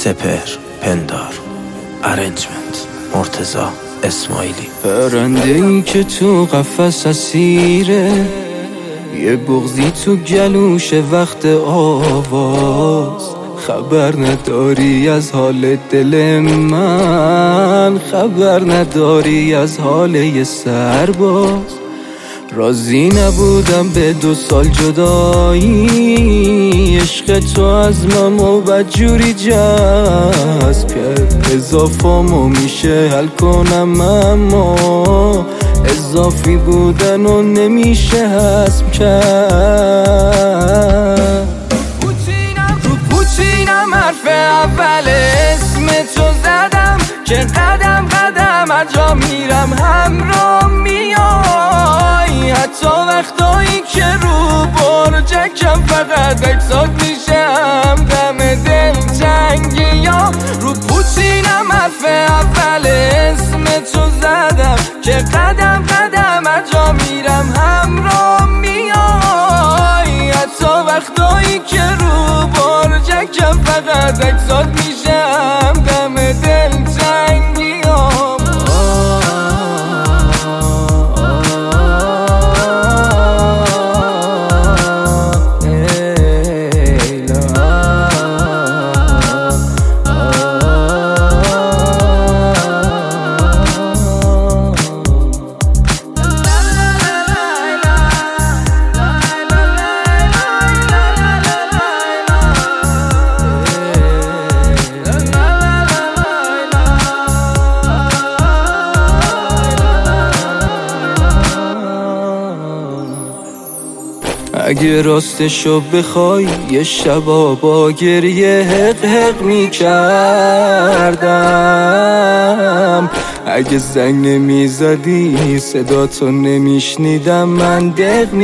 سپهر پندار ارنجمنت مرتضی اسماعیلی. پرنده ای که تو قفس اسیره، یه بغضی تو گلوش وقت آواز. خبر نداری از حال دل من، خبر نداری از حال یه سرباز. راضی نبودم به 2 سال جدایی، عشق تو از من و بدجوری جذب کرد. اضافامو میشه حل کنم اما اضافی بودن و نمیشه حسب کرد. رو پوچینم حرف اول اسم تو زدم که قدم قدم اجا میرم همراه میای. حتی وقتایی که رو برجکم فقط اکسات میشم دم دل تنگی یا. رو پوچینم حرف اول اسم تو زدم که قدم قدم اجا میرم همراه میای. حتی وقتایی که رو برجکم فقط اکسات میشم دم دل تنگی یا. اگه راستشو بخوای یه شبا با گریه حق حق میکردم. اگه زنگ نمیزدی صداتو نمیشنیدم من دق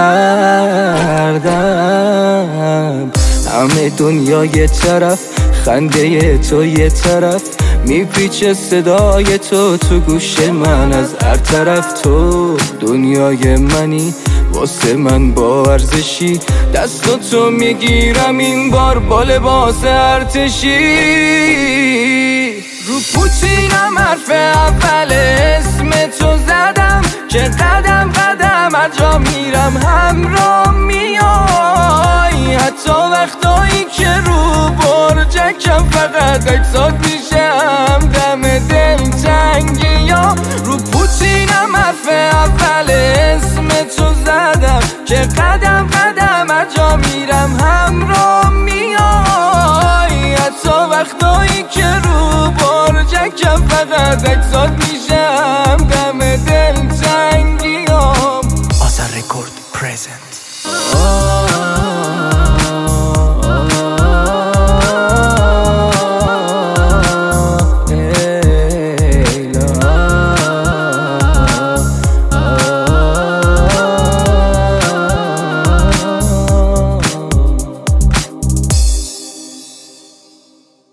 میکردم. همه دنیا یه طرف، خنده تو یه طرف، میپیچه صدای تو گوش من از هر طرف. تو دنیای منی واسه من با ارزشی، دستاتو میگیرم این بار با لباس ارتشی. رو پوچینم حرف اول اسم تو زدم که قدم قدم اجا میرم همراه میای. حتی وقتایی که رو برجکم فقط اکسات میشم دم دل تنگی یا. رو پوچینم حرف اول اسم تو زدم که قدم قدم اجا میرم همراه میای. حتی وقتایی که رو برجکم فقط اکسات میشم دم دل تنگی یا. آذر رکورد پرزنت.